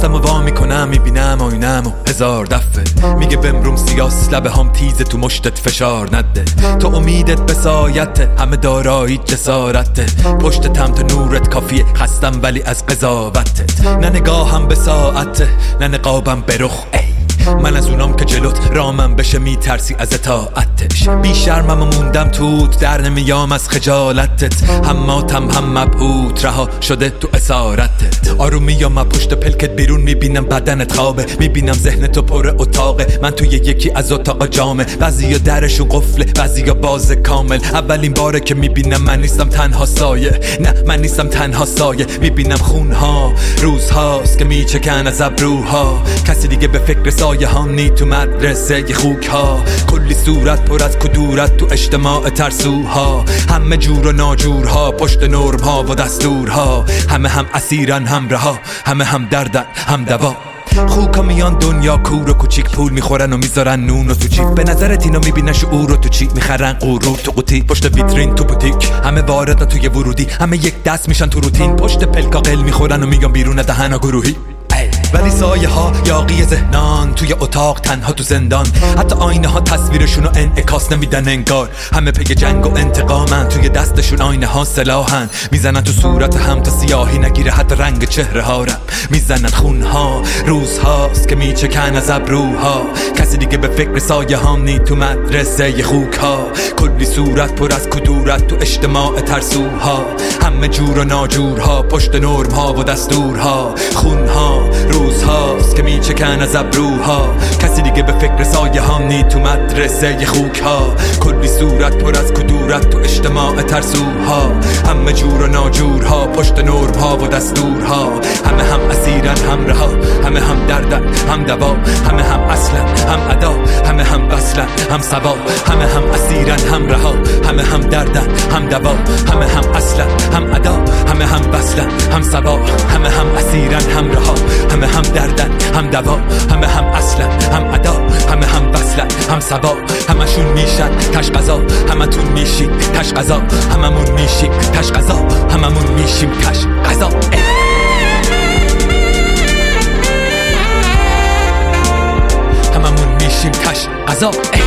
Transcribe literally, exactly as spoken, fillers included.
دستم و وا میکنم میبینم آینم و هزار دفعه میگه بمروم سیاس لبه هم تیزه تو مشتت فشار نده. تو امیدت به سایته همه دارایی جسارته. پشت تم تا نورت کافیه خستم ولی از قضاوتت. نه نگاهم به ساعته نه نقابم به رخ. من از اونام که جلوت رامم بشه میترسی از اطاعتش. بی شرمم و موندم توت در نمیام از خجالتت. هم ماتم هم مبهوت رها شده تو اسارتت. آرومی و پشت پلکت بیرون میبینم بدنت خوابه. میبینم ذهنتو پر اتاقه. من توی یکی از اتاق جامه. بعضیا درشون قفله بعضیا باز کامل. اولین باره که میبینم من نیستم تنها سایه. نه من نیستم تنها سایه. میبینم خونها روزهاست که میچکن از ابروها. کسی دیگه به فکر سایه هم نی تو مدرسه ی خوک ها. کلی صورت پر از کدورت تو اجتماع ترسوها. همه جور و ناجورها پشت نرم ها و دستورها. همه هم اسیرن هم رها. همه هم دردن هم دوا. خوکا میان دنیا کور و کوچیک پول میخورن و میذارن نون و تو جیب. به نظرت اینا میبینن شعور رو تو چی میخرن غرور تو قوطی. پشت ویترین تو بوتیک همه واردن توی ورودی. همه یک دست میشن تو روتین. پشت پلکا قل میخورن و میگن بیرون دهنا گروهی. ولی سایه ها یاغی ذهنان توی اتاق تنها تو زندان. حتی آینه ها تصویرشون رو انعکاس نمیدن انگار. همه پی جنگ و انتقامن. توی دستشون آینه ها سلاحن. میزنن تو صورت هم تا سیاهی نگیره حتی رنگ چهره ها رم. میزنن خونها روزهاست که میچکن از ابروها. کسی دیگه به فکر سایه هم نی تو مدرسه ی خوک ها. کلی صورت پر از کدورت تو اجتماع ترسوها. همه جور و ناجورها پشت نرم ها و دستورها. خونها روزهاست که میچکن از ابروها. کسی دیگه به فکر سایه هم نی تو مدرسه ی خوک ها. کلی صورت پر از کدورت تو اجتماع ترسوها. همه جور و ناجورها پشت نرم ها و دستورها. همه هم اسیرن هم رها. همه هم دردن هم دوا. همه هم اصلا هم ادا. همه هم وصلن هم سوا. همه هم اسیرن هم رها. همه هم دردن هم دوا. همه هم اصلا هم ادا. همه هم وصلن هم سوا. همه هم اسیرن هم رها. همه هم دردن هم دوا. همه هم اصلا هم ادا. همه هم وصلن هم سوا. همشون میشن تش قضا. همتون میشین تش قضا. هممون میشیم تش قضا. هممون میشیم تش قضا. هممون میشیم تش قضا.